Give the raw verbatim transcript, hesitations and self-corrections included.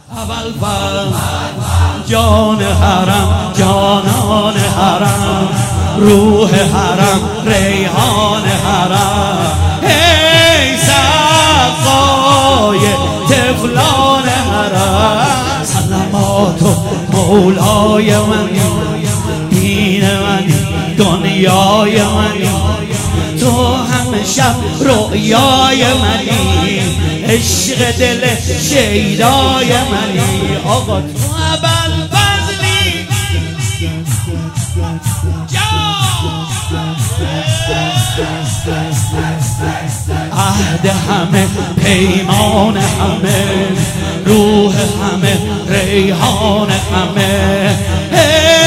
اول فر جان حرم جانان حرم روح حرم ریحان حرم ای سقای طفلان حرم سلامات و مولای منی دین منی دنیای منی تو همه شب رؤیای منی عشق دل شیدای منی آقا تو ابوالفضلی عهد همه پیمان همه روح همه ریحان همه